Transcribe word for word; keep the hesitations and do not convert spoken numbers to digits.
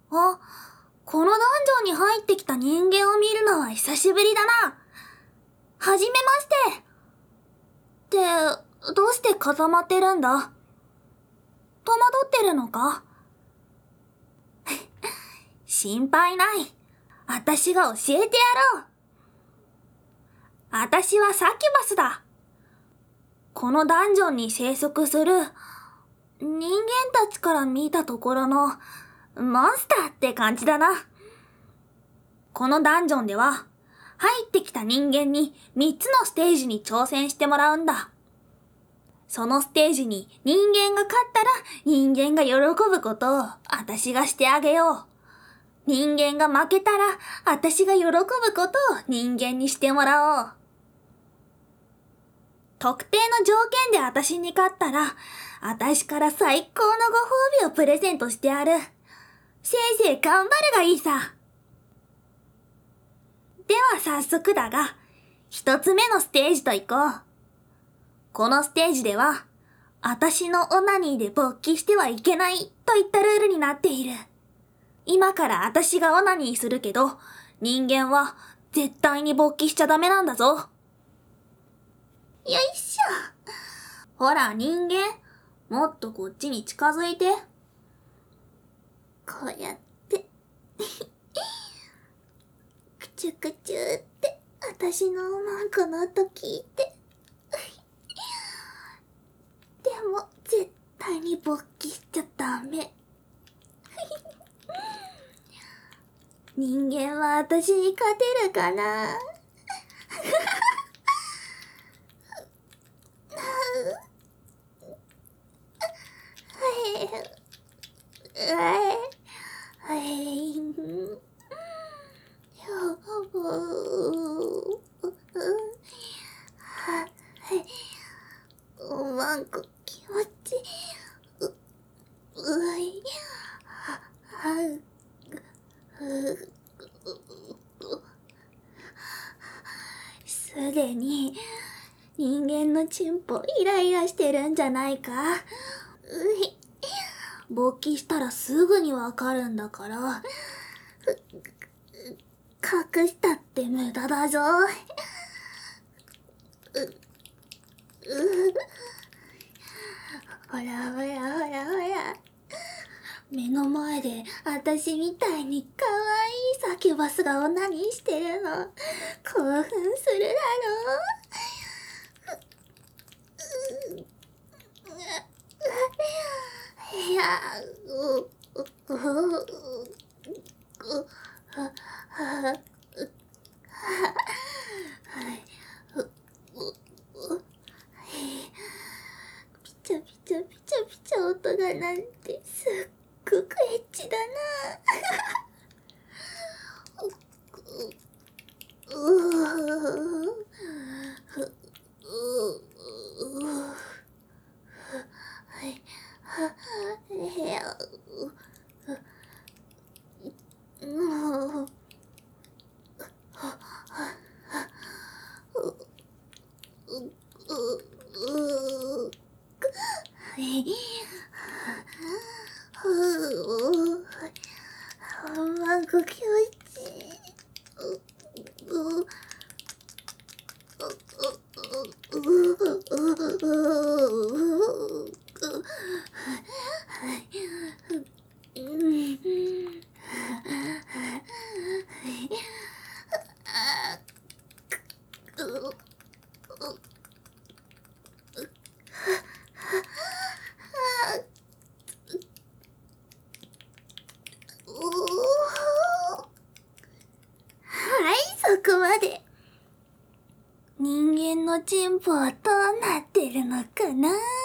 あ、このダンジョンに入ってきた人間を見るのは久しぶりだな。はじめまして。って、どうして固まってるんだ？戸惑ってるのか？心配ない。あたしが教えてやろう。あたしはサキュバスだ。このダンジョンに生息する人間たちから見たところのモンスターって感じだな。このダンジョンでは入ってきた人間にみっつのステージに挑戦してもらうんだ。そのステージに人間が勝ったら人間が喜ぶことをあたしがしてあげよう。人間が負けたらあたしが喜ぶことを人間にしてもらおう。特定の条件であたしに勝ったらあたしから最高のご褒美をプレゼントしてやる。せいぜい頑張るがいいさ。では早速だが、一つ目のステージと行こう。このステージでは、あたしのオナニーで勃起してはいけないといったルールになっている。今からあたしがオナニーするけど、人間は絶対に勃起しちゃダメなんだぞ。よいしょ。ほら人間、もっとこっちに近づいて。こうやって。くちゅくちゅってあたしの文句の音聞いて。でも絶対に勃起しちゃダメ。人間はあたしに勝てるかな。ワンコ気持ちう、うい、は、はう、う、すでに人間のチンポイライラしてるんじゃないか？うい、勃起したらすぐにわかるんだから、隠したって無駄だぞ。う、う、ほらほらほらほら。目の前であたしみたいに可愛いサキュバスがオナニーしてるの興奮するだろう。いや、う、う、う、う、う、は、ピチャピチャピチャピチャ音がなんてすっごくエッチだな。なんか気持ちいい。はい、そこまで。人間のチンポはどうなってるのかな？